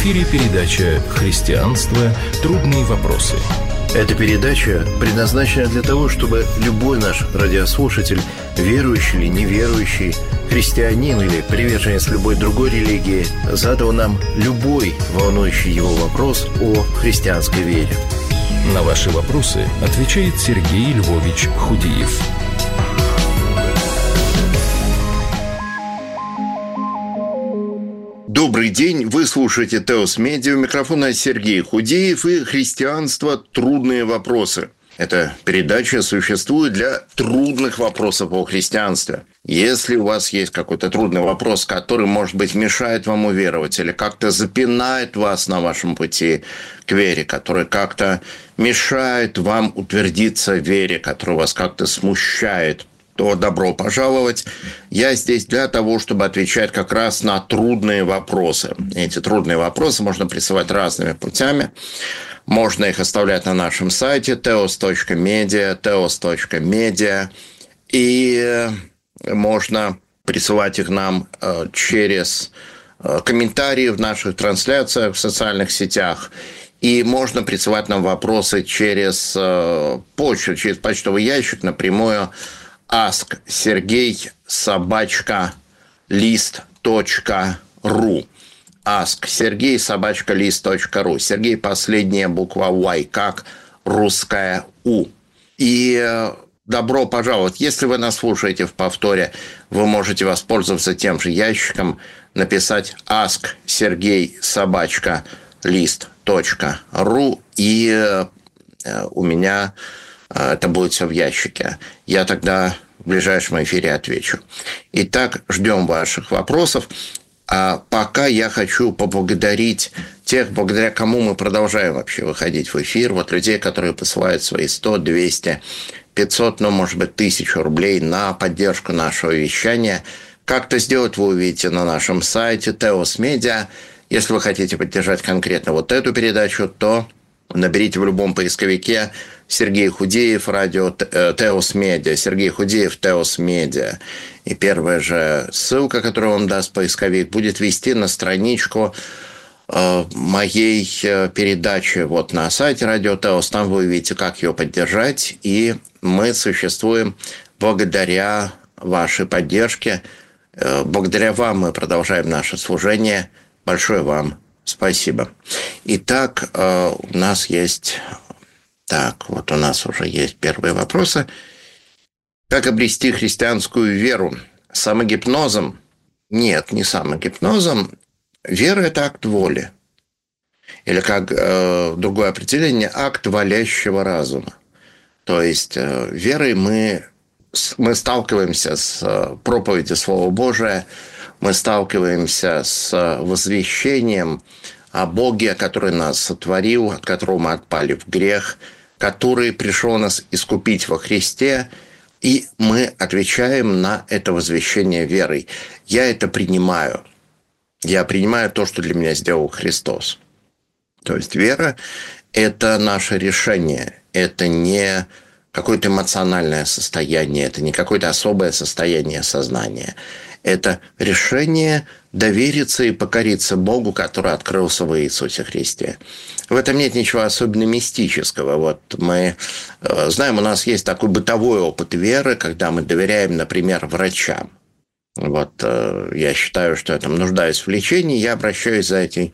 эфире передача «Христианство. Трудные вопросы». Эта передача предназначена для того, чтобы любой наш радиослушатель, верующий или неверующий, христианин или приверженец любой другой религии, задал нам любой волнующий его вопрос о христианской вере. На ваши вопросы отвечает Сергей Львович Худиев. Добрый день, вы слушаете Теос Медиа, у микрофона Сергей Худеев и «Христианство. Трудные вопросы». Эта передача существует для трудных вопросов о христианстве. Если у вас есть какой-то трудный вопрос, который, может быть, мешает вам уверовать или как-то запинает вас на вашем пути к вере, который как-то мешает вам утвердиться в вере, который вас как-то смущает, то добро пожаловать. Я здесь для того, чтобы отвечать как раз на трудные вопросы. Эти трудные вопросы можно присылать разными путями. Можно их оставлять на нашем сайте teos.media, и можно присылать их нам через комментарии в наших трансляциях в социальных сетях. И можно присылать нам вопросы через почту, через почтовый ящик напрямую ask@sergey@list.ru. ask@sergey@list.ru. Сергей, последняя буква Y, как русская У. И добро пожаловать. Если вы нас слушаете в повторе, вы можете воспользоваться тем же ящиком, написать ask@sergey@list.ru, и у меня это будет все в ящике. Я тогда в ближайшем эфире отвечу. Итак, ждем ваших вопросов. А пока я хочу поблагодарить тех, благодаря кому мы продолжаем вообще выходить в эфир. Вот людей, которые посылают свои 100, 200, 500, может быть, 1000 рублей на поддержку нашего вещания. Как это сделать, вы увидите на нашем сайте Теос Медиа. Если вы хотите поддержать конкретно вот эту передачу, то наберите в любом поисковике Сергей Худеев, радио Теос Медиа, Сергей Худеев, Теос Медиа. И первая же ссылка, которую вам даст поисковик, будет вести на страничку моей передачи вот на сайте Радио Теос. Там вы увидите, как ее поддержать. И мы существуем благодаря вашей поддержке. Благодаря вам мы продолжаем наше служение. Большое вам спасибо. Итак, у нас есть... у нас уже есть первые вопросы. Как обрести христианскую веру? Самогипнозом? Нет, не самогипнозом. Вера – это акт воли. Или, как другое определение, акт волящего разума. То есть, верой мы сталкиваемся с проповедью Слова Божия, мы сталкиваемся с возвещением о Боге, который нас сотворил, от которого мы отпали в грех, который пришел нас искупить во Христе, и мы отвечаем на это возвещение верой. Я это принимаю. Я принимаю то, что для меня сделал Христос. То есть вера – это наше решение. Это не какое-то эмоциональное состояние, это не какое-то особое состояние сознания. Это решение довериться и покориться Богу, который открылся в Иисусе Христе. В этом нет ничего особенно мистического. Вот мы знаем, у нас есть такой бытовой опыт веры, когда мы доверяем, например, врачам. Вот я считаю, что я там нуждаюсь в лечении, я обращаюсь за этим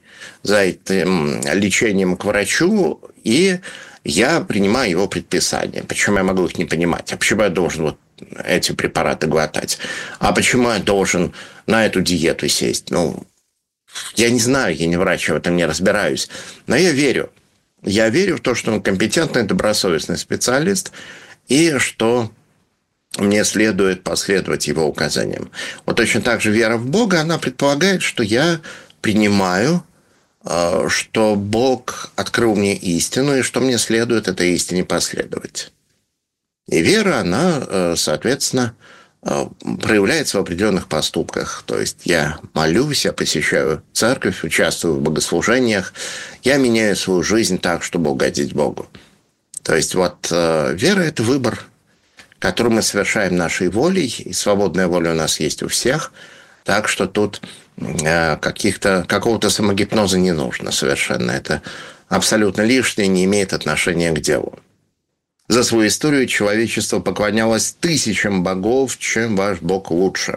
лечением к врачу, и я принимаю его предписания. Почему я могу их не понимать? А почему я должен эти препараты глотать? А почему я должен на эту диету сесть? Я не знаю, я не врач, я в этом не разбираюсь. Но я верю. Я верю в то, что он компетентный, добросовестный специалист, и что мне следует последовать его указаниям. Вот точно так же вера в Бога, она предполагает, что я принимаю, что Бог открыл мне истину, и что мне следует этой истине последовать. И вера, она, соответственно, проявляется в определенных поступках. То есть я молюсь, я посещаю церковь, участвую в богослужениях, я меняю свою жизнь так, чтобы угодить Богу. То есть вера – это выбор, который мы совершаем нашей волей, и свободная воля у нас есть у всех. Так что тут какого-то самогипноза не нужно совершенно. Это абсолютно лишнее, не имеет отношения к делу. За свою историю человечество поклонялось тысячам богов, чем ваш бог лучше.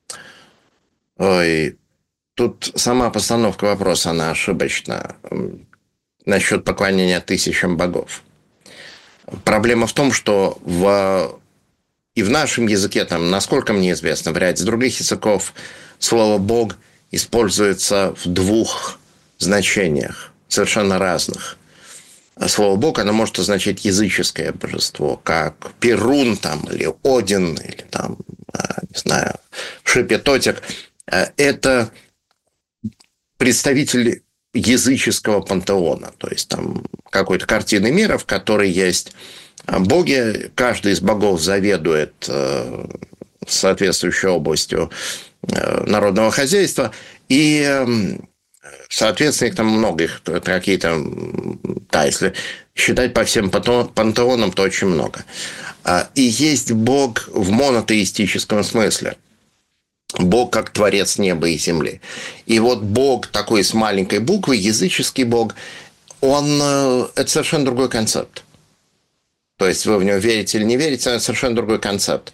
Ой, тут сама постановка вопроса, она ошибочна насчет поклонения тысячам богов. Проблема в том, что и в нашем языке, там, насколько мне известно, в ряде других языков слово «бог» используется в двух значениях, совершенно разных. Слово «бог», оно может означать языческое божество, как Перун там, или Один, или там, не знаю, Шепетотик. Это представитель языческого пантеона, то есть там какой-то картины мира, в которой есть боги, каждый из богов заведует соответствующей областью народного хозяйства, и, соответственно, их там много, их какие-то, да, если считать по всем пантеонам, то очень много. И есть бог в монотеистическом смысле. Бог как творец неба и земли. И вот Бог такой с маленькой буквы, языческий Бог, это совершенно другой концепт. То есть вы в него верите или не верите, это совершенно другой концепт.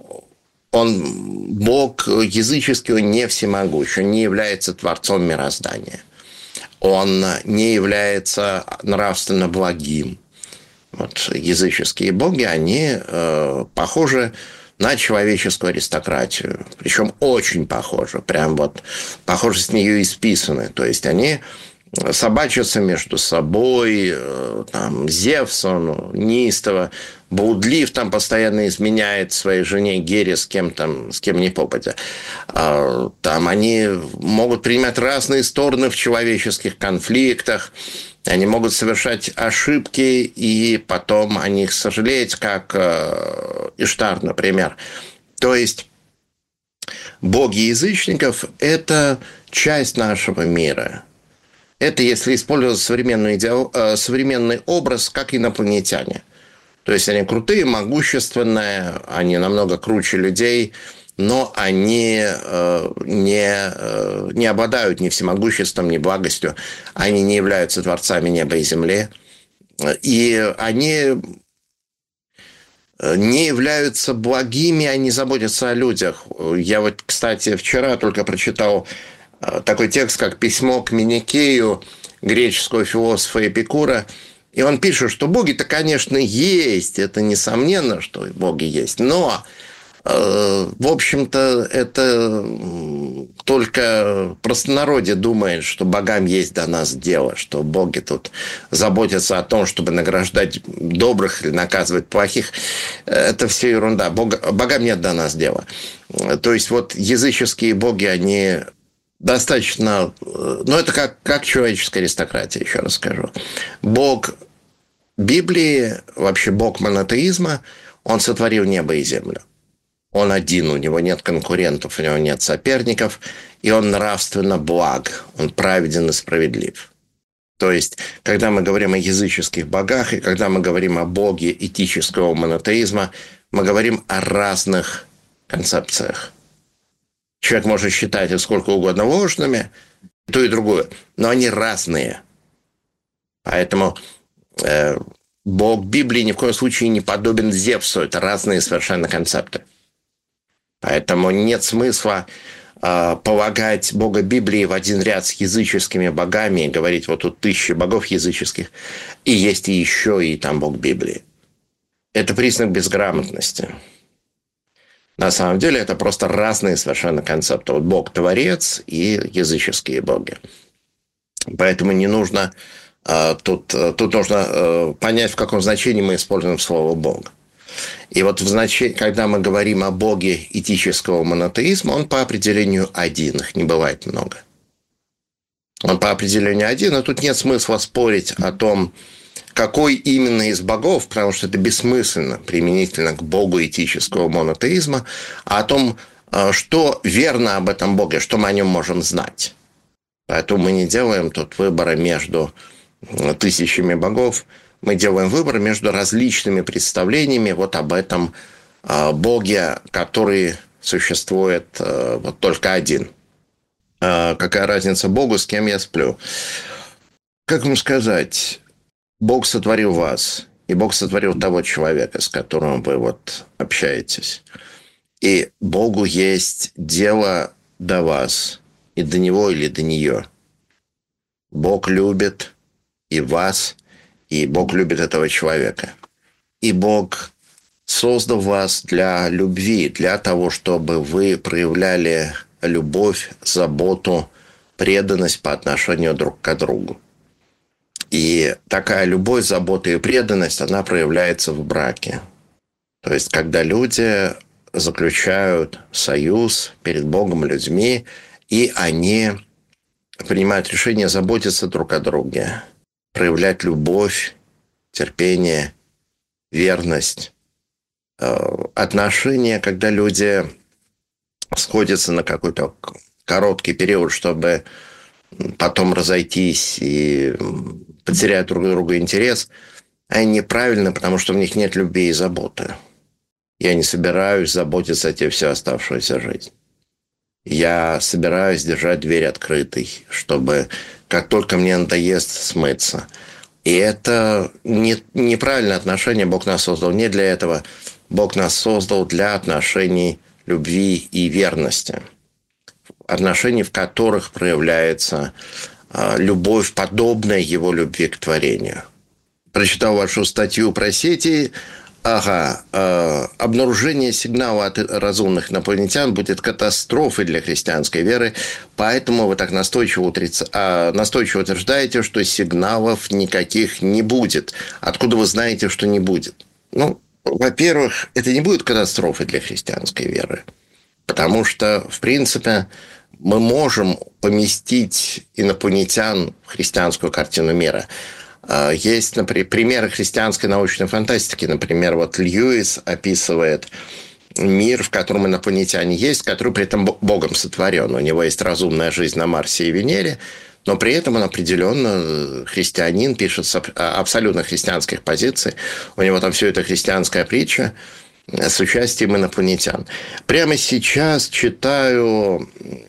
Бог языческий, он не всемогущ, он не является творцом мироздания. Он не является нравственно благим. Вот языческие боги, они похожи на человеческую аристократию. Причем очень похожи. Прям вот похоже с нее исписаны. То есть они собачатся между собой. Там Зевс, он неистово блудлив, там постоянно изменяет своей жене Гере с кем ни попадя. Там они могут принимать разные стороны в человеческих конфликтах. Они могут совершать ошибки, и потом о них сожалеть, как Иштар, например. То есть боги язычников – это часть нашего мира. Это, если использовать современный образ, как инопланетяне. То есть они крутые, могущественные, они намного круче людей, но они не обладают ни всемогуществом, ни благостью. Они не являются творцами неба и земли. И они не являются благими, они заботятся о людях. Я вот, кстати, вчера только прочитал такой текст, как «Письмо к Миникею» греческого философа Эпикура. И он пишет, что боги-то, конечно, есть. Это несомненно, что боги есть. Но в общем-то, это только простонародье думает, что богам есть до нас дело, что боги тут заботятся о том, чтобы награждать добрых или наказывать плохих. Это все ерунда. Богам нет до нас дела. То есть вот языческие боги, они достаточно... Ну, это как человеческая аристократия, еще раз скажу. Бог Библии, вообще бог монотеизма, он сотворил небо и землю. Он один, у него нет конкурентов, у него нет соперников, и он нравственно благ, он праведен и справедлив. То есть, когда мы говорим о языческих богах, и когда мы говорим о боге этического монотеизма, мы говорим о разных концепциях. Человек может считать их сколько угодно ложными, то и другое, но они разные. Поэтому бог Библии ни в коем случае не подобен Зевсу, это разные совершенно концепты. Поэтому нет смысла полагать бога Библии в один ряд с языческими богами и говорить, вот тут 1000 богов языческих, и есть и еще, и там бог Библии. Это признак безграмотности. На самом деле это просто разные совершенно концепты. Вот бог-творец и языческие боги. Поэтому не нужно... Тут нужно понять, в каком значении мы используем слово «бог». И вот когда мы говорим о боге этического монотеизма, он по определению один, их не бывает много. Он по определению один, и тут нет смысла спорить о том, какой именно из богов, потому что это бессмысленно применительно к богу этического монотеизма, а о том, что верно об этом боге, что мы о нем можем знать. Поэтому мы не делаем тут выбора между тысячами богов, мы делаем выбор между различными представлениями вот об этом боге, который существует вот только один. какая разница Богу, с кем я сплю? Как вам сказать? Бог сотворил вас, и Бог сотворил того человека, с которым вы вот общаетесь. И Богу есть дело до вас, и до него или до нее. Бог любит и вас, и Бог любит этого человека. И Бог создал вас для любви, для того, чтобы вы проявляли любовь, заботу, преданность по отношению друг к другу. И такая любовь, забота и преданность, она проявляется в браке. То есть, когда люди заключают союз перед Богом и людьми, и они принимают решение заботиться друг о друге, проявлять любовь, терпение, верность. Отношения, когда люди сходятся на какой-то короткий период, чтобы потом разойтись и потерять друг другу интерес, они неправильны, потому что в них нет любви и заботы. Я не собираюсь заботиться о тебе всю оставшуюся жизнь. Я собираюсь держать дверь открытой, чтобы как только мне надоест, смыться. И это неправильное отношение. Бог нас создал не для этого. Бог нас создал для отношений любви и верности. Отношений, в которых проявляется любовь, подобная его любви к творению. Прочитал вашу статью про сети. Обнаружение сигнала от разумных инопланетян будет катастрофой для христианской веры, поэтому вы так настойчиво утверждаете, что сигналов никаких не будет. Откуда вы знаете, что не будет? Ну, во-первых, это не будет катастрофой для христианской веры, потому что, в принципе, мы можем поместить инопланетян в христианскую картину мира. Есть, например, примеры христианской научной фантастики. Например, вот Льюис описывает мир, в котором инопланетяне есть, который при этом Богом сотворен. У него есть разумная жизнь на Марсе и Венере, но при этом он определенно христианин, пишет с абсолютно христианских позиций. У него там все это христианская притча с участием инопланетян. Прямо сейчас читаю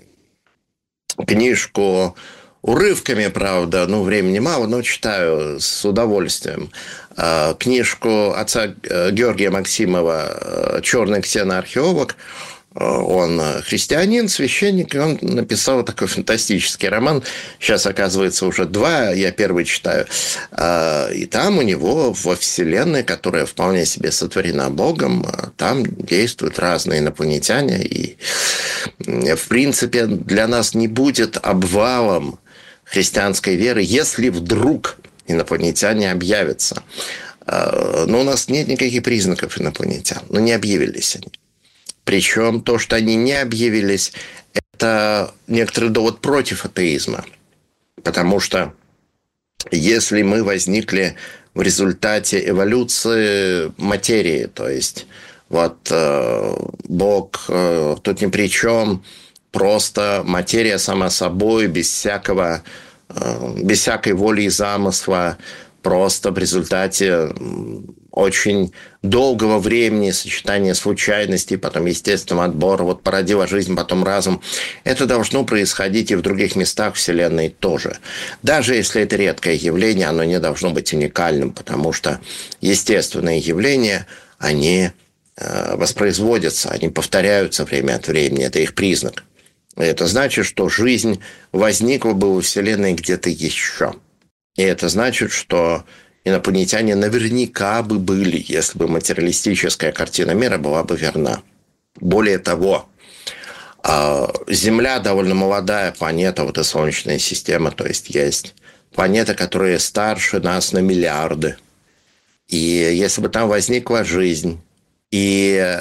книжку урывками, правда, времени мало, но читаю с удовольствием. Книжку отца Георгия Максимова «Черный ксеноархеолог». Он христианин, священник, и он написал такой фантастический роман. Сейчас, оказывается, уже 2, я первый читаю. И там у него во Вселенной, которая вполне себе сотворена Богом, там действуют разные инопланетяне. И, в принципе, для нас не будет обвалом христианской веры, если вдруг инопланетяне объявятся. Но у нас нет никаких признаков инопланетян. Не объявились они. Причем то, что они не объявились, это некоторый довод против атеизма. Потому что если мы возникли в результате эволюции материи, то есть вот Бог тут ни при чем, просто материя сама собой, без всякой воли и замысла, просто в результате очень долгого времени, сочетания случайностей, потом естественного отбора, вот породила жизнь, потом разум. Это должно происходить и в других местах Вселенной тоже. Даже если это редкое явление, оно не должно быть уникальным, потому что естественные явления, они воспроизводятся, они повторяются время от времени, это их признак. Это значит, что жизнь возникла бы во Вселенной где-то еще. И это значит, что инопланетяне наверняка бы были, если бы материалистическая картина мира была бы верна. Более того, Земля довольно молодая планета, вот и Солнечная система, то есть планеты, которые старше нас на миллиарды. И если бы там возникла жизнь, и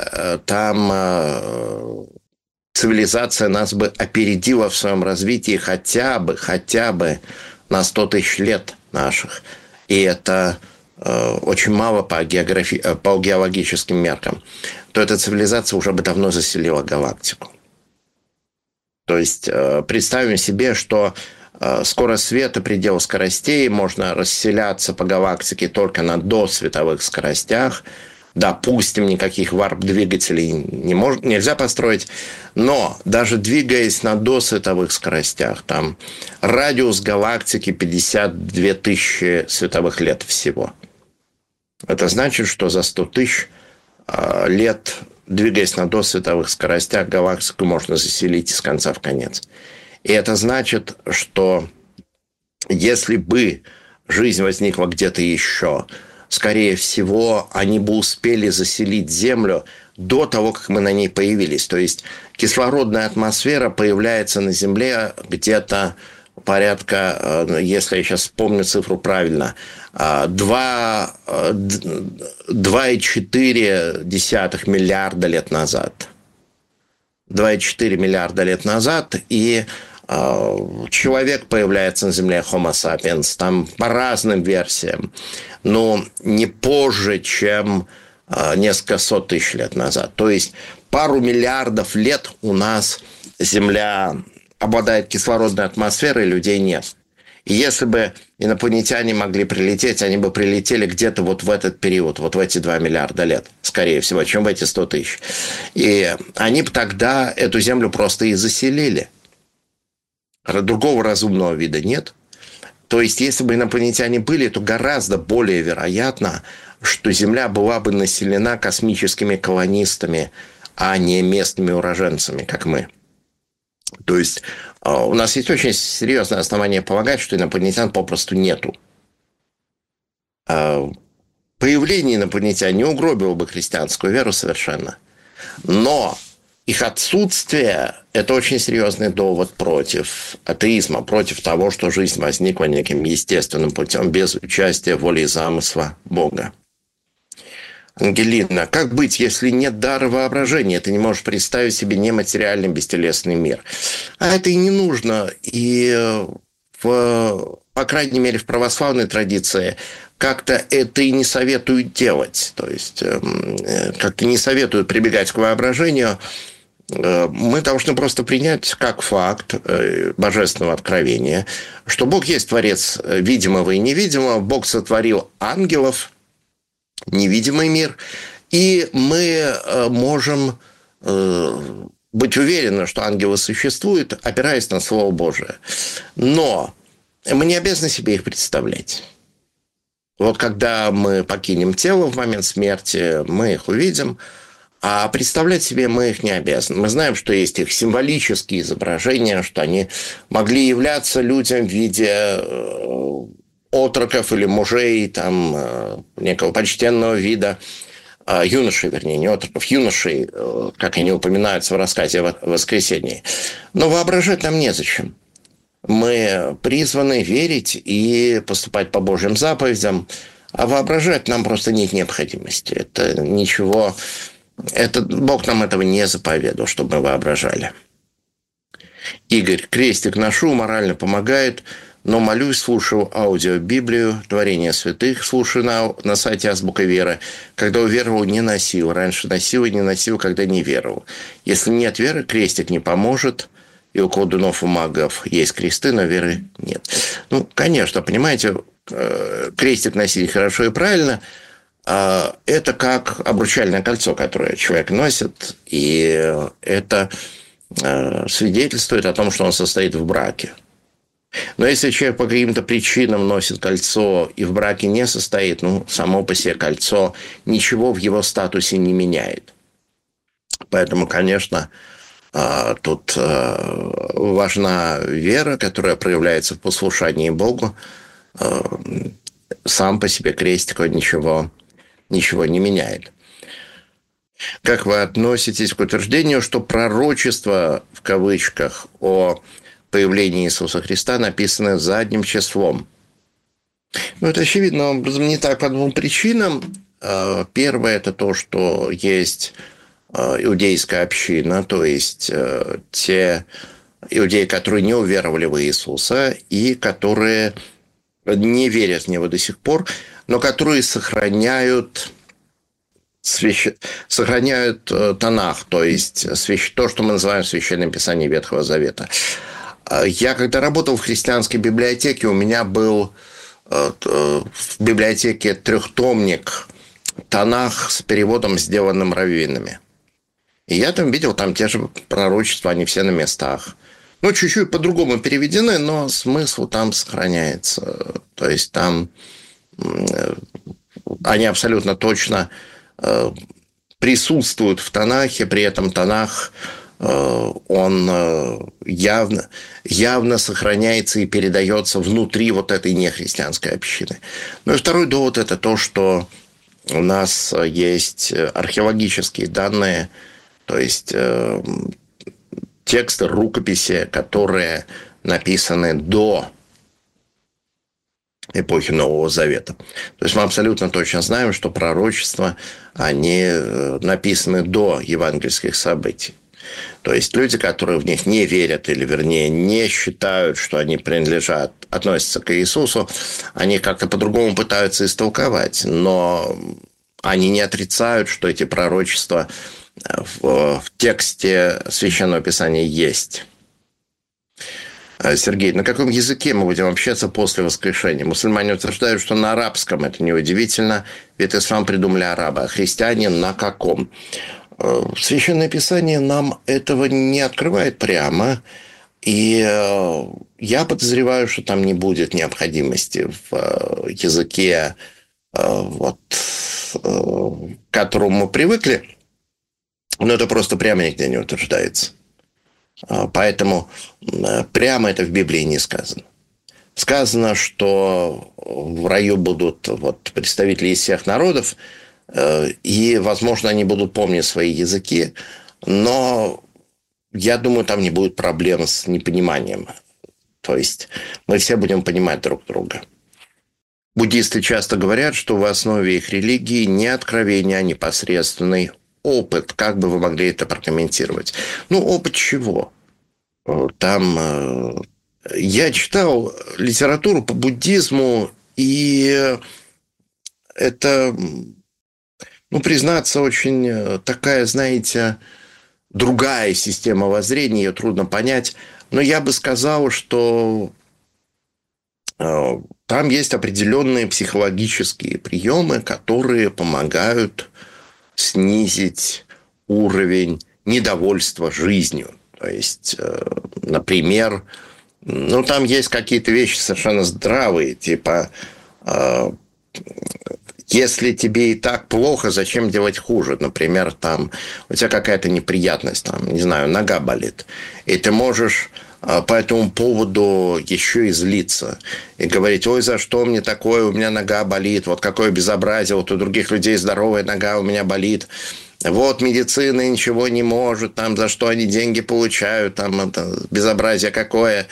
там цивилизация нас бы опередила в своем развитии хотя бы на 100 тысяч лет наших. И это очень мало по геологическим меркам, то эта цивилизация уже бы давно заселила галактику. То есть представим себе, что скорость света, предел скоростей, можно расселяться по галактике только на досветовых скоростях, Допустим, никаких варп-двигателей нельзя построить, но даже двигаясь на досветовых скоростях, там радиус галактики 52 тысячи световых лет всего. Это значит, что за 100 тысяч лет, двигаясь на досветовых скоростях, галактику можно заселить из конца в конец. И это значит, что если бы жизнь возникла где-то еще, скорее всего, они бы успели заселить Землю до того, как мы на ней появились. То есть кислородная атмосфера появляется на Земле где-то порядка, если я сейчас вспомню цифру правильно, 2,4 миллиарда лет назад. 2,4 миллиарда лет назад, и человек появляется на Земле, Homo sapiens, там по разным версиям, но не позже, чем несколько сот тысяч лет назад. То есть пару миллиардов лет у нас Земля обладает кислородной атмосферой, людей нет. И если бы инопланетяне могли прилететь, они бы прилетели где-то вот в этот период, вот в эти 2 миллиарда лет, скорее всего, чем в эти 100 тысяч. И они бы тогда эту Землю просто и заселили. Другого разумного вида нет. То есть, если бы инопланетяне были, то гораздо более вероятно, что Земля была бы населена космическими колонистами, а не местными уроженцами, как мы. То есть, у нас есть очень серьезное основание полагать, что инопланетян попросту нету. Появление инопланетян не угробило бы христианскую веру совершенно. Но их отсутствие – это очень серьезный довод против атеизма, против того, что жизнь возникла неким естественным путем, без участия воли и замысла Бога. Ангелина, как быть, если нет дара воображения? Ты не можешь представить себе нематериальный бестелесный мир. А это и не нужно. И, по крайней мере, в православной традиции как-то это и не советуют делать. То есть, как-то не советуют прибегать к воображению. Мы должны просто принять как факт божественного откровения, что Бог есть творец видимого и невидимого. Бог сотворил ангелов, невидимый мир, и мы можем быть уверены, что ангелы существуют, опираясь на Слово Божие. Но мы не обязаны себе их представлять. Вот когда мы покинем тело в момент смерти, мы их увидим, а представлять себе мы их не обязаны. Мы знаем, что есть их символические изображения, что они могли являться людям в виде отроков или мужей там, некого почтенного вида, юношей, вернее, не отроков, юношей, как они упоминаются в рассказе о воскресении. Но воображать нам незачем. Мы призваны верить и поступать по Божьим заповедям, а воображать нам просто нет необходимости. Это ничего... Бог нам этого не заповедовал, чтобы мы воображали. Игорь, крестик ношу, морально помогает, но молюсь, слушаю аудиобиблию, творение святых, слушаю на сайте Азбука Веры. Когда уверовал, не носил. Раньше носил и не носил, когда не веровал. Если нет веры, крестик не поможет. И у колдунов и магов есть кресты, но веры нет. Ну, конечно, понимаете, крестик носить хорошо и правильно. Это как обручальное кольцо, которое человек носит. И это свидетельствует о том, что он состоит в браке. Но если человек по каким-то причинам носит кольцо и в браке не состоит, само по себе кольцо ничего в его статусе не меняет. Поэтому, конечно, тут важна вера, которая проявляется в послушании Богу. Сам по себе крестик ничего не меняет. Как вы относитесь к утверждению, что пророчество, в кавычках, о появлении Иисуса Христа написано задним числом? Это очевидно образом не так по двум причинам. Первое – это то, что есть иудейская община, то есть те иудеи, которые не уверовали в Иисуса и которые не верят в Него до сих пор, но которые сохраняют Танах, то есть то, что мы называем Священным Писанием Ветхого Завета. Я когда работал в христианской библиотеке, у меня был в библиотеке трехтомник Танах с переводом, сделанным раввинами. И я там видел, там те же пророчества, они все на местах. Ну, чуть-чуть по-другому переведены, но смысл там сохраняется. То есть там они абсолютно точно присутствуют в Танахе, при этом Танах, он явно сохраняется и передается внутри вот этой нехристианской общины. Ну и второй довод – это то, что у нас есть археологические данные, то есть тексты, рукописи, которые написаны до эпохи Нового Завета. То есть мы абсолютно точно знаем, что пророчества, они написаны до евангельских событий. То есть люди, которые в них не верят, или, вернее, не считают, что они относятся к Иисусу, они как-то по-другому пытаются истолковать. Но они не отрицают, что эти пророчества в тексте Священного Писания есть. Сергей, на каком языке мы будем общаться после воскрешения? Мусульмане утверждают, что на арабском. Это неудивительно, ведь ислам придумали арабы. А христиане на каком? Священное Писание нам этого не открывает прямо. И я подозреваю, что там не будет необходимости в языке, к которому мы привыкли. Но это просто прямо нигде не утверждается. Поэтому прямо это в Библии не сказано. Сказано, что в раю будут представители из всех народов, и, возможно, они будут помнить свои языки, но я думаю, там не будет проблем с непониманием. То есть мы все будем понимать друг друга. Буддисты часто говорят, что в основе их религии не откровение, а непосредственный опыт. Как бы вы могли это прокомментировать? Опыт чего? Там я читал литературу по буддизму, и это, признаться, очень такая, знаете, другая система воззрения, ее трудно понять. Но я бы сказал, что там есть определенные психологические приемы, которые помогают снизить уровень недовольства жизнью. То есть, например, там есть какие-то вещи совершенно здравые, типа, если тебе и так плохо, зачем делать хуже? Например, там у тебя какая-то неприятность, не знаю, нога болит, и ты можешь по этому поводу еще и злиться. И говорить: ой, за что мне такое, у меня нога болит, вот какое безобразие, вот у других людей здоровая нога, у меня болит. Вот медицина ничего не может, за что они деньги получают, это безобразие какое.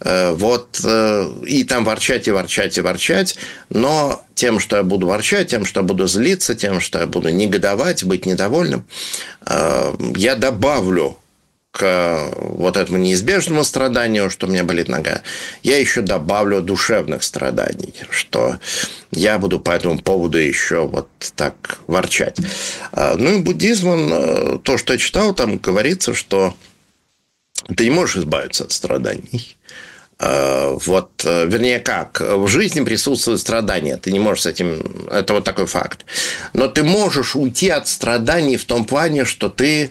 И ворчать, и ворчать, и ворчать. Но тем, что я буду ворчать, тем, что я буду злиться, тем, что я буду негодовать, быть недовольным, я добавлю к этому неизбежному страданию, что у меня болит нога, я еще добавлю душевных страданий, что я буду по этому поводу еще так ворчать. И буддизм, то, что я читал, там говорится, что ты не можешь избавиться от страданий. Вернее, как? В жизни присутствует страдание. Ты не можешь с этим... Это такой факт. Но ты можешь уйти от страданий в том плане, что ты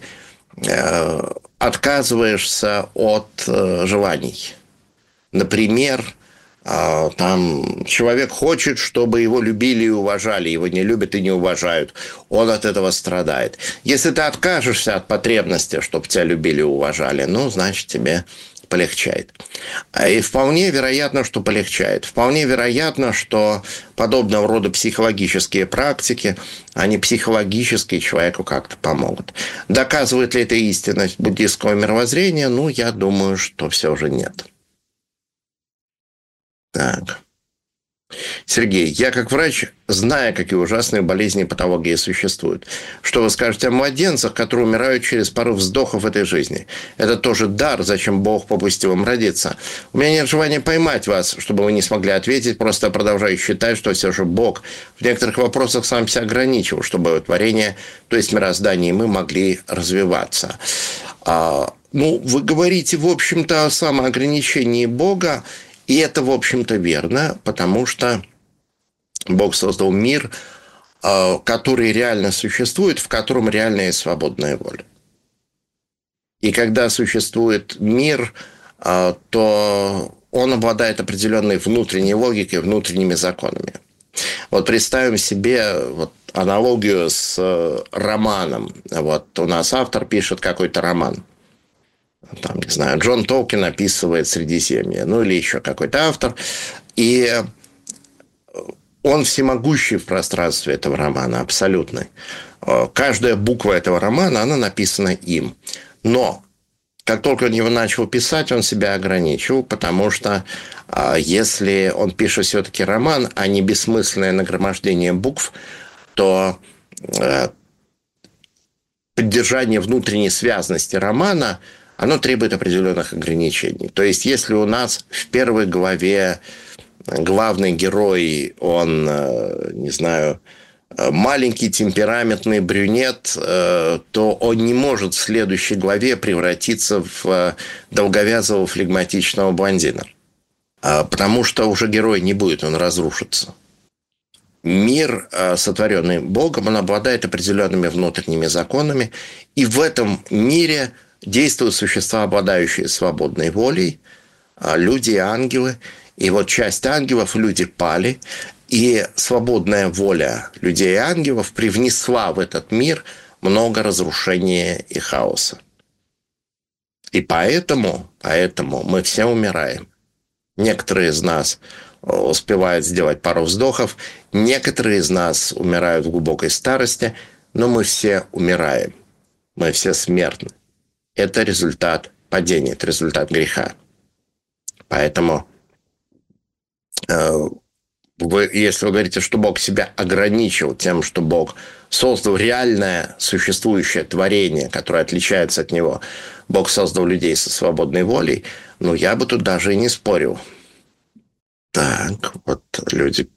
отказываешься от желаний. Например, человек хочет, чтобы его любили и уважали. Его не любят и не уважают. Он от этого страдает. Если ты откажешься от потребности, чтобы тебя любили и уважали, значит, тебе полегчает. И вполне вероятно, что полегчает. Вполне вероятно, что подобного рода психологические практики, они психологически человеку как-то помогут. Доказывает ли это истинность буддистского мировоззрения? Я думаю, что все же нет. Так. Сергей, я как врач, зная, какие ужасные болезни и патологии существуют, что вы скажете о младенцах, которые умирают через пару вздохов этой жизни? Это тоже дар, зачем Бог попустил им родиться? У меня нет желания поймать вас, чтобы вы не смогли ответить, просто продолжаю считать, что все же Бог в некоторых вопросах сам себя ограничил, чтобы творение, то есть мироздание, мы могли развиваться. Вы говорите, в общем-то, о самоограничении Бога, и это, в общем-то, верно, потому что Бог создал мир который реально существует, в котором реально есть свободная воля. И когда существует мир, то он обладает определенной внутренней логикой, внутренними законами. Вот представим себе вот аналогию с романом. Вот у нас автор пишет какой-то роман. Там, не знаю, Джон Толкин описывает Средиземье, ну или еще какой-то автор. И он всемогущий в пространстве этого романа, абсолютный. Каждая буква этого романа, она написана им. Но как только он его начал писать, он себя ограничил, потому что если он пишет все-таки роман, а не бессмысленное нагромождение букв, то поддержание внутренней связности романа, оно требует определенных ограничений. То есть, если у нас в первой главе главный герой, он, не знаю, маленький темпераментный брюнет, то он не может в следующей главе превратиться в долговязого флегматичного блондина. Потому что уже герой не будет, он разрушится. Мир, сотворенный Богом, он обладает определенными внутренними законами, и в этом мире действуют существа, обладающие свободной волей, люди и ангелы. И вот часть ангелов, люди пали, и свободная воля людей и ангелов привнесла в этот мир много разрушения и хаоса. И поэтому мы все умираем. Некоторые из нас успевают сделать пару вздохов, некоторые из нас умирают в глубокой старости, но мы все умираем. Мы все смертны. Это результат падения, это результат греха. Поэтому если вы говорите, что Бог себя ограничил тем, что Бог создал реальное существующее творение, которое отличается от Него, Бог создал людей со свободной волей, я бы тут даже и не спорил. Так, вот люди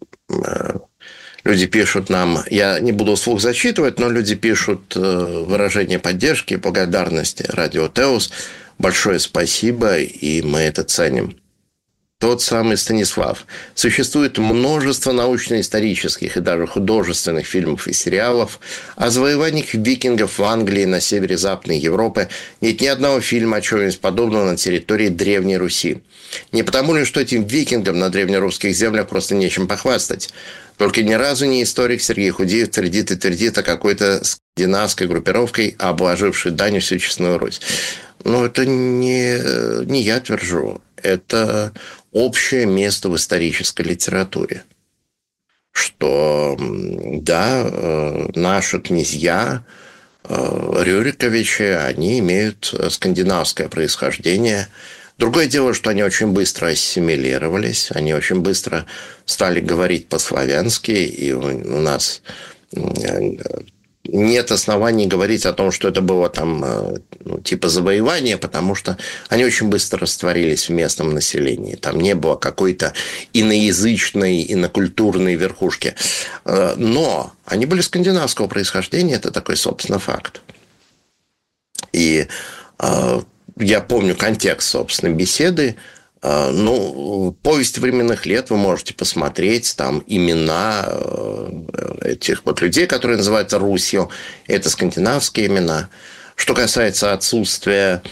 пишут нам, я не буду вслух зачитывать, но люди пишут выражение поддержки и благодарности Радио Теос. Большое спасибо, и мы это ценим. Тот самый Станислав. Существует множество научно-исторических и даже художественных фильмов и сериалов о завоеваниях викингов в Англии, на севере Западной Европы. Нет ни одного фильма о чем-нибудь подобном на территории Древней Руси. Не потому ли, что этим викингам на древнерусских землях просто нечем похвастать? Только ни разу не историк Сергей Худиев твердит о какой-то скандинавской группировкой, обложившей данью всю Честную Русь. Это не я твержу. Это общее место в исторической литературе. Что, да, наши князья Рюриковичи, они имеют скандинавское происхождение. Другое дело, что они очень быстро ассимилировались, они очень быстро стали говорить по-славянски, и у нас нет оснований говорить о том, что это было там типа завоевания, потому что они очень быстро растворились в местном населении. Там не было какой-то иноязычной, инокультурной верхушки. Но они были скандинавского происхождения, это такой, собственно, факт. И я помню контекст, собственно, беседы. «Повесть временных лет» вы можете посмотреть, там имена этих вот людей, которые называются Русью, это скандинавские имена. Что касается отсутствия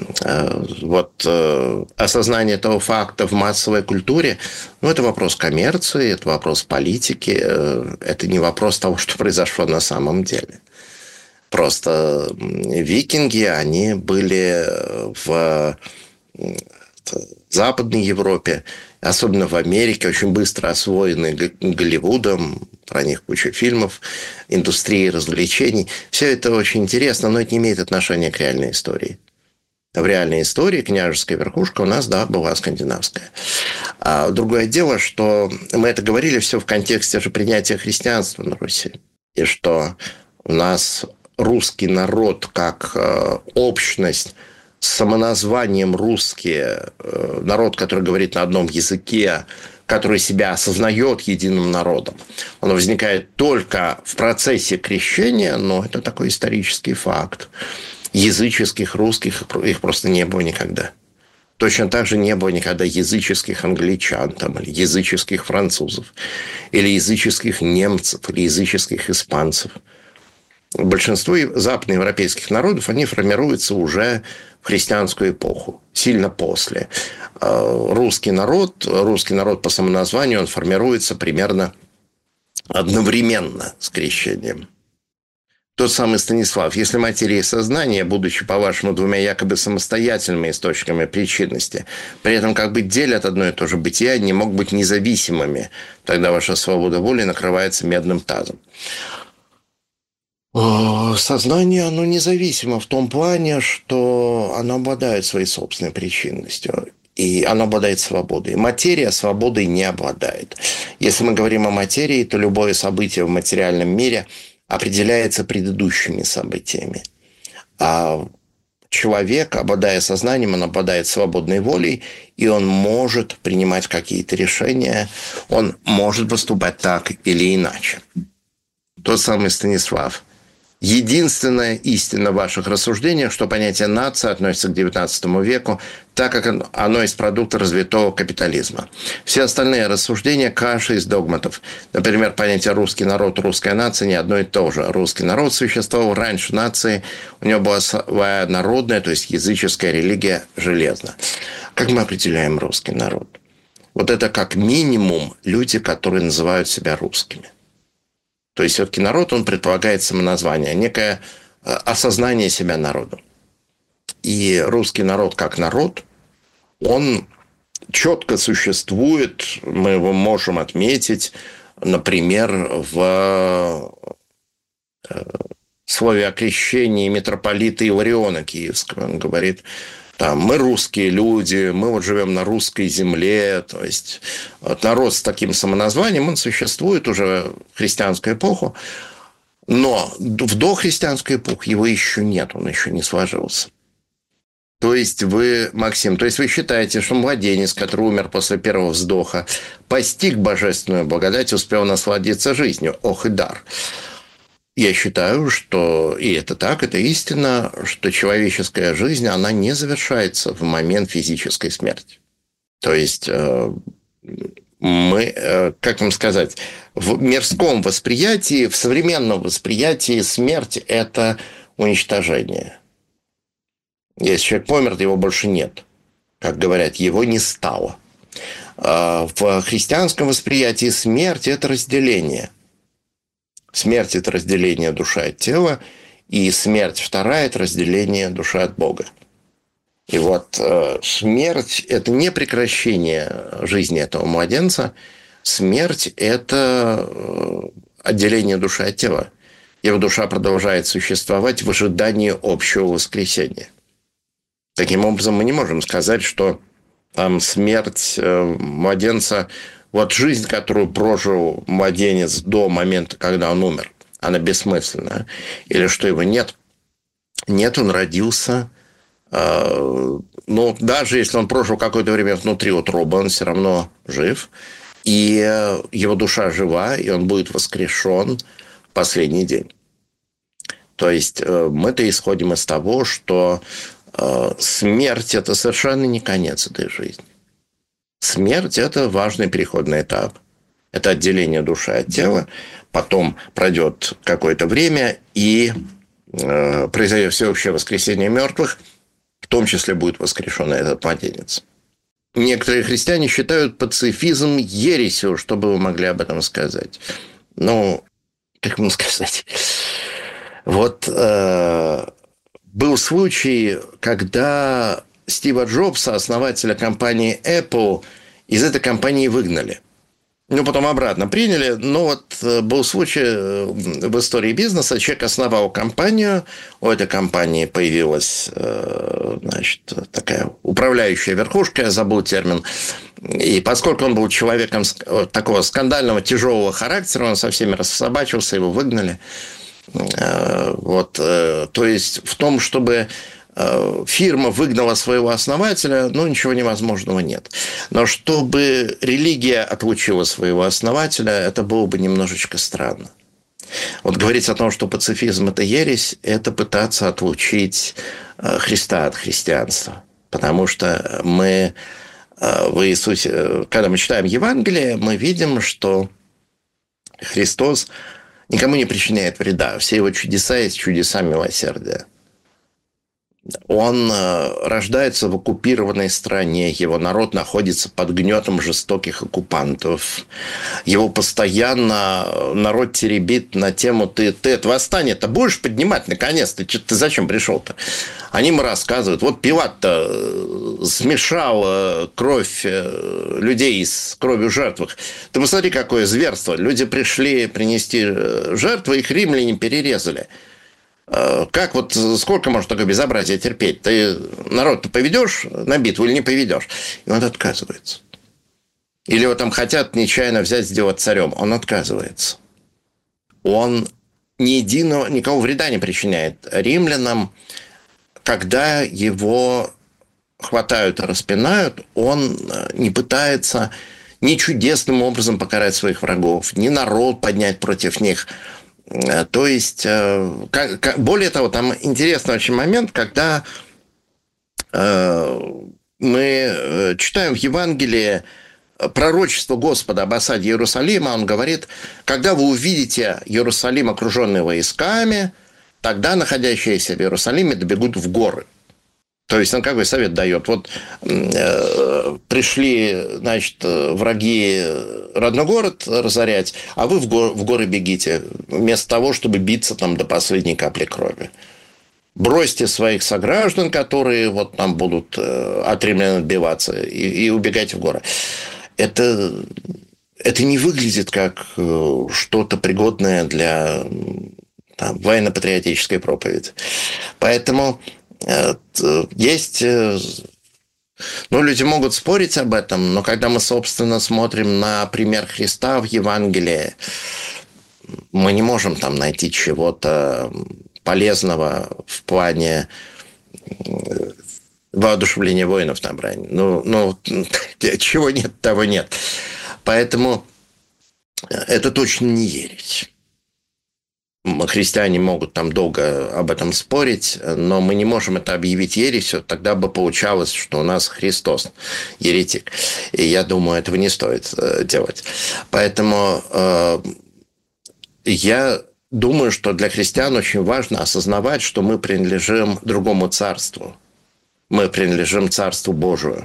осознания этого факта в массовой культуре, это вопрос коммерции, это вопрос политики, это не вопрос того, что произошло на самом деле. Просто викинги, они были в Западной Европе, особенно в Америке, очень быстро освоены Голливудом, про них куча фильмов, индустрии развлечений. Все это очень интересно, но это не имеет отношения к реальной истории. В реальной истории княжеская верхушка у нас, да, была скандинавская. А другое дело, что мы это говорили все в контексте же принятия христианства на Руси. И что у нас русский народ как общность с самоназванием русские, народ, который говорит на одном языке, который себя осознает единым народом, он возникает только в процессе крещения, но это такой исторический факт. Языческих русских их просто не было никогда. Точно так же не было никогда языческих англичан, там, или языческих французов, или языческих немцев, или языческих испанцев. Большинство западноевропейских народов, они формируются уже в христианскую эпоху, сильно после. Русский народ по самоназванию, он формируется примерно одновременно с крещением. Тот самый Станислав. Если материя и сознание, будучи, по-вашему, двумя якобы самостоятельными источниками причинности, при этом как бы делят одно и то же бытие, они могут быть независимыми, тогда ваша свобода воли накрывается медным тазом. Сознание, оно независимо в том плане, что оно обладает своей собственной причинностью. И оно обладает свободой. Материя свободой не обладает. Если мы говорим о материи, то любое событие в материальном мире определяется предыдущими событиями. А человек, обладая сознанием, он обладает свободной волей, и он может принимать какие-то решения, он может поступать так или иначе. Тот самый Станислав. Единственная истина в ваших рассуждениях, что понятие «нация» относится к XIX веку, так как оно из продукта развитого капитализма. Все остальные рассуждения – каша из догматов. Например, понятие «русский народ», «русская нация» – не одно и то же. Русский народ существовал раньше нации, у него была своя народная, то есть языческая религия железна. Как мы определяем русский народ? Вот это как минимум люди, которые называют себя русскими. То есть все-таки народ, он предполагает самоназвание, некое осознание себя народом. И русский народ как народ, он четко существует, мы его можем отметить, например, в слове о крещении митрополита Илариона Киевского. Он говорит, там, мы русские люди, мы вот живем на русской земле. То есть вот народ с таким самоназванием, он существует уже в христианскую эпоху, но в дохристианскую эпоху его еще нет, он еще не сложился. То есть вы, Максим, вы считаете, что младенец, который умер после первого вздоха, постиг божественную благодать, успел насладиться жизнью? Ох и дар! Я считаю, что, и это так, это истина, что человеческая жизнь, она не завершается в момент физической смерти. То есть мы, как вам сказать, в мирском восприятии, в современном восприятии смерть – это уничтожение. Если человек помер, то его больше нет. Как говорят, его не стало. В христианском восприятии смерть – это разделение. Смерть – это разделение души от тела, и смерть вторая – это разделение души от Бога. И вот смерть – это не прекращение жизни этого младенца, смерть – это отделение души от тела. Его душа продолжает существовать в ожидании общего воскресения. Таким образом, мы не можем сказать, что там смерть младенца – вот жизнь, которую прожил младенец до момента, когда он умер, она бессмысленна. Или что его нет. Нет, он родился. Но даже если он прожил какое-то время внутри утробы, он все равно жив. И его душа жива, и он будет воскрешен в последний день. То есть мы-то исходим из того, что смерть – это совершенно не конец этой жизни. Смерть – это важный переходный этап. Это отделение души от тела. Потом пройдет какое-то время, и произойдет всеобщее воскресение мертвых. В том числе будет воскрешен этот младенец. Некоторые христиане считают пацифизм ересью, что бы вы могли об этом сказать. Ну, как вам сказать? Вот был случай, когда Стива Джобса, основателя компании Apple, из этой компании выгнали. Ну, потом обратно приняли. Но вот был случай в истории бизнеса. Человек основал компанию. У этой компании появилась, значит, такая управляющая верхушка, я забыл термин. И поскольку он был человеком такого скандального, тяжелого характера, он со всеми рассобачился, его выгнали. Вот, то есть в том, чтобы фирма выгнала своего основателя, ну, ничего невозможного нет. Но чтобы религия отлучила своего основателя, это было бы немножечко странно. Вот говорить о том, что пацифизм – это ересь, это пытаться отлучить Христа от христианства. Потому что мы в Иисусе, когда мы читаем Евангелие, мы видим, что Христос никому не причиняет вреда. Все его чудеса есть чудеса милосердия. Он рождается в оккупированной стране, его народ находится под гнетом жестоких оккупантов. Его постоянно народ теребит на тему «ты это восстание-то будешь поднимать наконец-то? Ты зачем пришел-то?» Они ему рассказывают, вот Пилат-то смешал кровь людей с кровью жертвых. Ты посмотри, какое зверство. Люди пришли принести жертвы, их римляне перерезали. Как вот, сколько можно такое безобразие терпеть? Ты народ-то поведешь на битву или не поведешь? И он отказывается. Или его там хотят нечаянно взять, сделать царем. Он отказывается. Он никого вреда не причиняет римлянам. Когда его хватают и распинают, он не пытается ни чудесным образом покарать своих врагов, ни народ поднять против них. То есть, более того, там интересный очень момент, когда мы читаем в Евангелии пророчество Господа об осаде Иерусалима, он говорит, когда вы увидите Иерусалим, окруженный войсками, тогда находящиеся в Иерусалиме добегут в горы. То есть он какой совет дает? Вот пришли, значит, враги родной город разорять, а вы в горы бегите, вместо того, чтобы биться там до последней капли крови. Бросьте своих сограждан, которые вот там будут от римлян отбиваться, и убегайте в горы. Это не выглядит как что-то пригодное для военно-патриотической проповеди. Поэтому есть... люди могут спорить об этом, но когда мы, собственно, смотрим на пример Христа в Евангелии, мы не можем там найти чего-то полезного в плане воодушевления воинов на брань. Чего нет, того нет. Поэтому это точно не ересь. Христиане могут там долго об этом спорить, но мы не можем это объявить ересью, тогда бы получалось, что у нас Христос еретик. И я думаю, этого не стоит делать. Поэтому я думаю, что для христиан очень важно осознавать, что мы принадлежим другому царству. Мы принадлежим Царству Божию.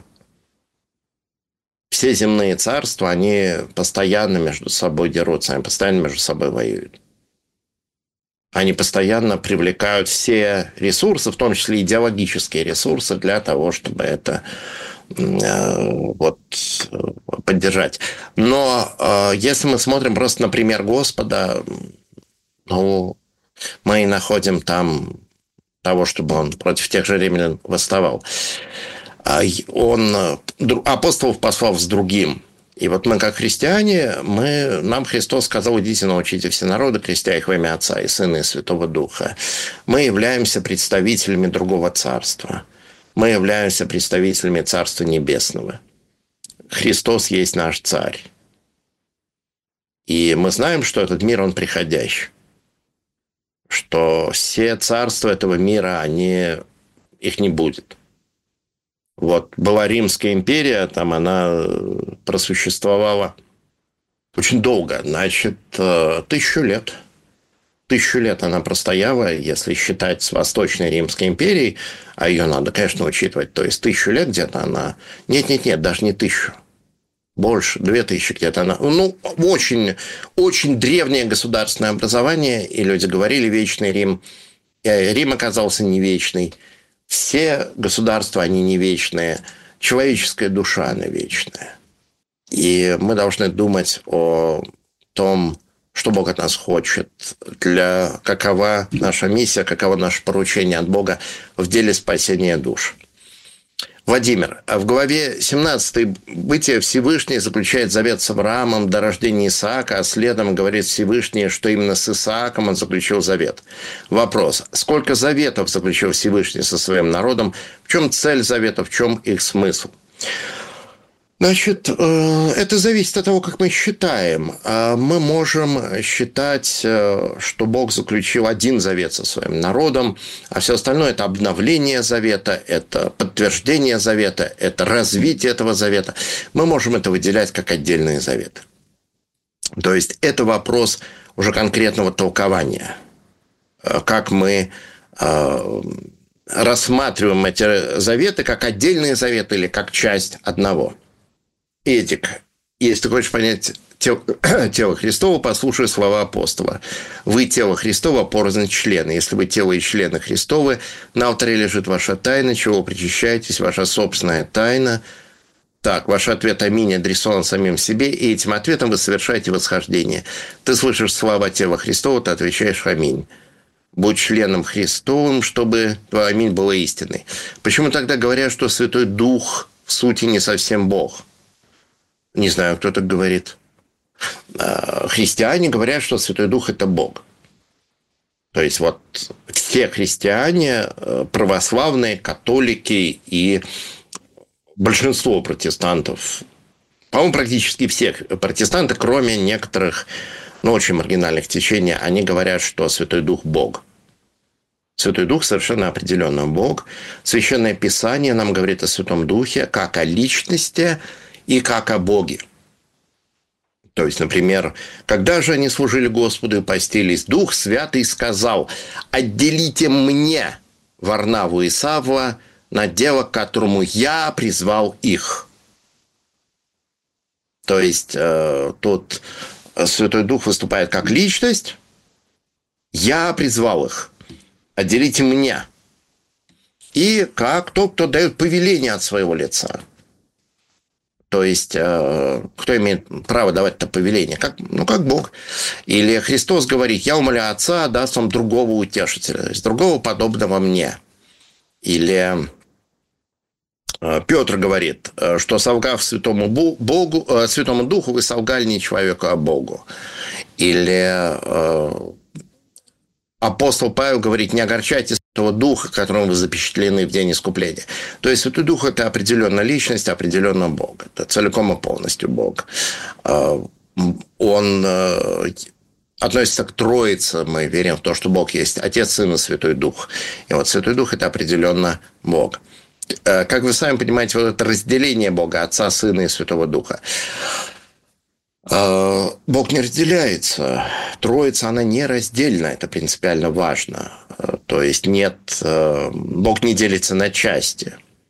Все земные царства, они постоянно между собой дерутся, они постоянно между собой воюют. Они постоянно привлекают все ресурсы, в том числе идеологические ресурсы, для того, чтобы это поддержать. Но если мы смотрим просто на пример Господа, мы и находим там того, чтобы он против тех же римлян восставал. Он апостолов послал с другим. И вот мы, как христиане, нам Христос сказал: идите, научите все народы, крестя их во имя Отца и Сына и Святого Духа. Мы являемся представителями другого царства. Мы являемся представителями Царства Небесного. Христос есть наш Царь. И мы знаем, что этот мир, он приходящий. Что все царства этого мира, их не будет. Вот была Римская империя, там она просуществовала очень долго, значит, 1000 лет. 1000 лет она простояла, если считать с Восточной Римской империей, а ее надо, конечно, учитывать, то есть 1000 лет где-то она... Нет, даже не 1000. Больше, 2000 где-то она... очень, очень древнее государственное образование, и люди говорили «вечный Рим». Рим оказался не вечный. Все государства, они не вечные. Человеческая душа, она вечная. И мы должны думать о том, что Бог от нас хочет, какова наша миссия, каково наше поручение от Бога в деле спасения душ. Владимир, в главе 17 «Бытие Всевышний заключает завет с Авраамом до рождения Исаака, а следом говорит Всевышний, что именно с Исааком он заключил завет». Вопрос. Сколько заветов заключил Всевышний со своим народом? В чем цель завета, в чем их смысл? Значит, это зависит от того, как мы считаем. Мы можем считать, что Бог заключил один завет со своим народом, а все остальное – это обновление завета, это подтверждение завета, это развитие этого завета. Мы можем это выделять как отдельные заветы. То есть это вопрос уже конкретного толкования. Как мы рассматриваем эти заветы как отдельные заветы или как часть одного. Эдик, если ты хочешь понять тело Христово, послушай слова апостола. Вы тело Христово, порознь члены. Если вы тело и члены Христовы, на алтаре лежит ваша тайна, чего вы причащаетесь, ваша собственная тайна. Так, ваш ответ «Аминь» адресован самим себе, и этим ответом вы совершаете восхождение. Ты слышишь слова тела Христова, ты отвечаешь «Аминь». Будь членом Христовым, чтобы твой «Аминь» было истиной. Почему тогда говорят, что Святой Дух в сути не совсем Бог? Не знаю, кто так говорит. Христиане говорят, что Святой Дух – это Бог. То есть вот все христиане, православные, католики и большинство протестантов, по-моему, практически все протестанты, кроме некоторых, очень маргинальных течений, они говорят, что Святой Дух – Бог. Святой Дух совершенно определенно Бог. Священное Писание нам говорит о Святом Духе как о личности и как о Боге. То есть, например, когда же они служили Господу и постились, Дух Святый сказал: «Отделите мне Варнаву и Савва на дело, к которому я призвал их». То есть, тут Святой Дух выступает как личность. Я призвал их. Отделите меня. И как тот, кто дает повеление от своего лица. То есть, кто имеет право давать это повеление? Как Бог. Или Христос говорит: «Я умоляю Отца, даст вам другого утешителя», то есть другого подобного мне. Или Петр говорит, что солгав Святому Духу, вы солгали не человеку, а Богу. Или апостол Павел говорит: «Не огорчайте Святого Духа, которым вы запечатлены в день искупления». То есть Святой Дух – это определенно личность, определенно Бог. Это целиком и полностью Бог. Он относится к Троице. Мы верим в то, что Бог есть Отец, Сын и Святой Дух. И вот Святой Дух – это определенно Бог. Как вы сами понимаете, вот это разделение Бога, Отца, Сына и Святого Духа. Бог не разделяется. Троица, она нераздельна. Это принципиально важно. То есть Бог не делится на части.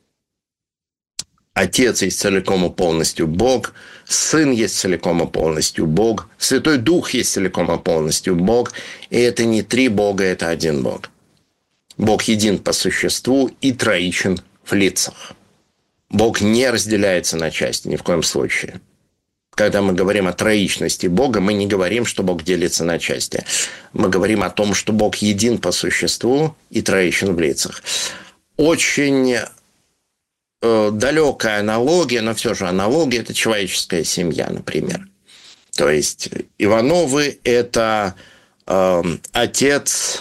Отец есть целиком и полностью Бог. Сын есть целиком и полностью Бог. Святой Дух есть целиком и полностью Бог. И это не три Бога, это один Бог. Бог един по существу и троичен в лицах. Бог не разделяется на части ни в коем случае. Когда мы говорим о троичности Бога, мы не говорим, что Бог делится на части. Мы говорим о том, что Бог един по существу и троичен в лицах. Очень далекая аналогия, но все же аналогия – это человеческая семья, например. То есть Ивановы – это отец,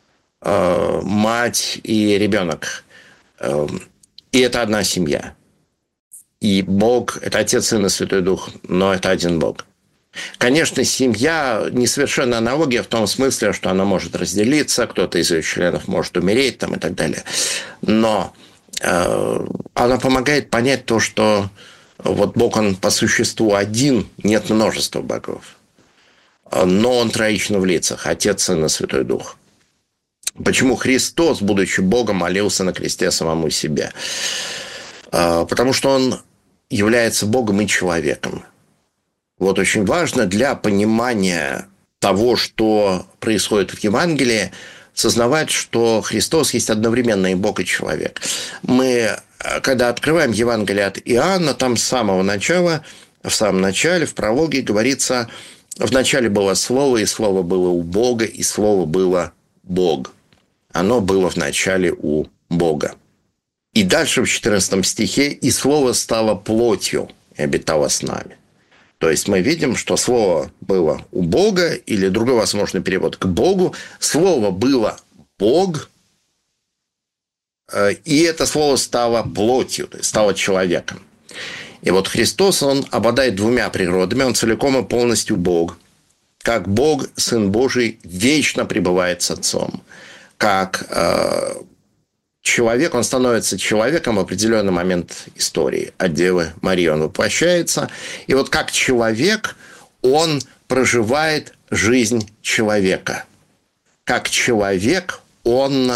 мать и ребенок. И это одна семья. И Бог – это Отец, Сын и Святой Дух, но это один Бог. Конечно, семья несовершенная аналогия в том смысле, что она может разделиться, кто-то из ее членов может умереть там, и так далее. Но она помогает понять то, что вот Бог, он по существу один, нет множества богов. Но он троичен в лицах – Отец, Сын и Святой Дух. Почему Христос, будучи Богом, молился на кресте самому себе? Потому что он является Богом и человеком. Вот очень важно для понимания того, что происходит в Евангелии, сознавать, что Христос есть одновременно и Бог, и человек. Мы, когда открываем Евангелие от Иоанна, там с самого начала, в самом начале, в прологе говорится: «В начале было Слово, и Слово было у Бога, и Слово было Бог». Оно было в начале у Бога. И дальше в 14 стихе: «И Слово стало плотью и обитало с нами». То есть мы видим, что Слово было у Бога, или другой возможный перевод – к Богу. Слово было Бог, и это Слово стало плотью, то есть стало человеком. И вот Христос, Он обладает двумя природами. Он целиком и полностью Бог. Как Бог, Сын Божий, вечно пребывает с Отцом. Как человек, Он становится человеком в определенный момент истории. От Девы Марии Он воплощается. И вот как человек, Он проживает жизнь человека. Как человек, Он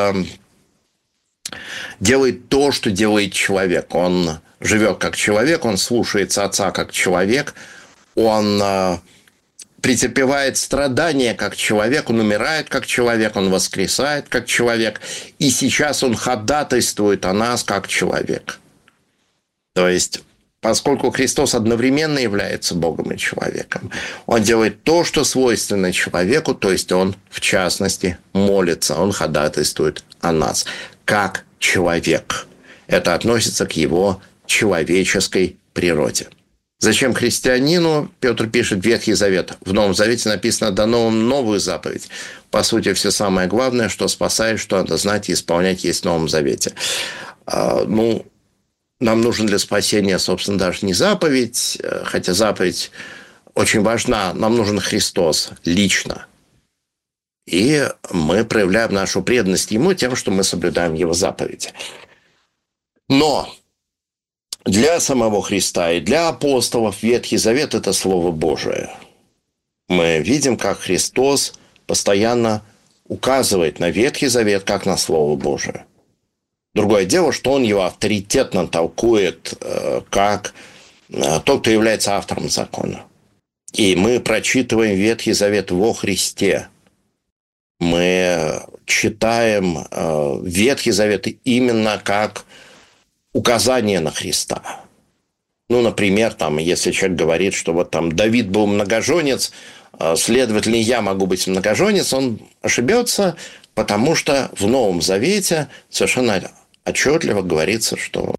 делает то, что делает человек. Он живет как человек, он слушается Отца как человек, он претерпевает страдания как человек, он умирает как человек, он воскресает как человек. И сейчас он ходатайствует о нас как человек. То есть, поскольку Христос одновременно является Богом и человеком, Он делает то, что свойственно человеку, то есть Он, в частности, молится, Он ходатайствует о нас, как человек. Это относится к Его человеческой природе. Зачем христианину, Петр пишет, Ветхий Завет? В Новом Завете написано, дано вам новую заповедь. По сути, все самое главное, что спасает, что надо знать и исполнять, есть в Новом Завете. Нам нужен для спасения, собственно, даже не заповедь, хотя заповедь очень важна. Нам нужен Христос лично. И мы проявляем нашу преданность Ему тем, что мы соблюдаем Его заповеди. Но для самого Христа и для апостолов Ветхий Завет – это Слово Божие. Мы видим, как Христос постоянно указывает на Ветхий Завет, как на Слово Божие. Другое дело, что Он его авторитетно толкует, как тот, кто является автором закона. И мы прочитываем Ветхий Завет во Христе. Мы читаем Ветхий Завет именно как указание на Христа. Например, если человек говорит, что вот там Давид был многоженец, следовательно, я могу быть многоженец, он ошибется, потому что в Новом Завете совершенно отчетливо говорится, что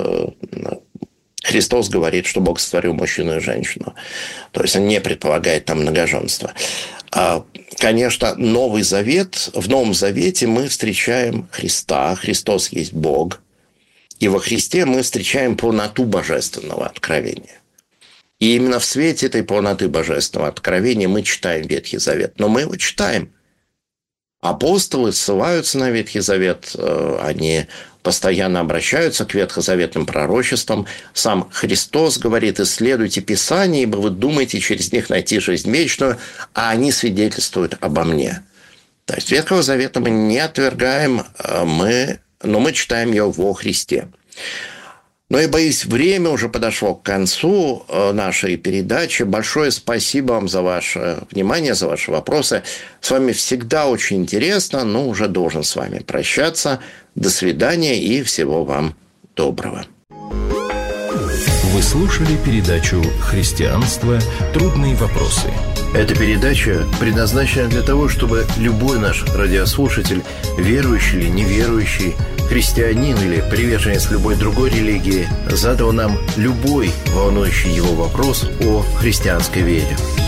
Христос говорит, что Бог сотворил мужчину и женщину. То есть он не предполагает там многоженство. Конечно, Новый Завет, в Новом Завете мы встречаем Христа, Христос есть Бог, и во Христе мы встречаем полноту божественного откровения. И именно в свете этой полноты божественного откровения мы читаем Ветхий Завет. Но мы его читаем. Апостолы ссылаются на Ветхий Завет, они постоянно обращаются к ветхозаветным пророчествам. Сам Христос говорит: исследуйте Писание, ибо вы думаете через них найти жизнь вечную, а они свидетельствуют обо мне. То есть Ветхого Завета мы не отвергаем, но мы читаем его во Христе. Но и, боюсь, время уже подошло к концу нашей передачи. Большое спасибо вам за ваше внимание, за ваши вопросы. С вами всегда очень интересно, но уже должен с вами прощаться. До свидания и всего вам доброго. Вы слушали передачу «Христианство. Трудные вопросы». Эта передача предназначена для того, чтобы любой наш радиослушатель, верующий или неверующий, христианин или приверженец любой другой религии, задал нам любой волнующий его вопрос о христианской вере.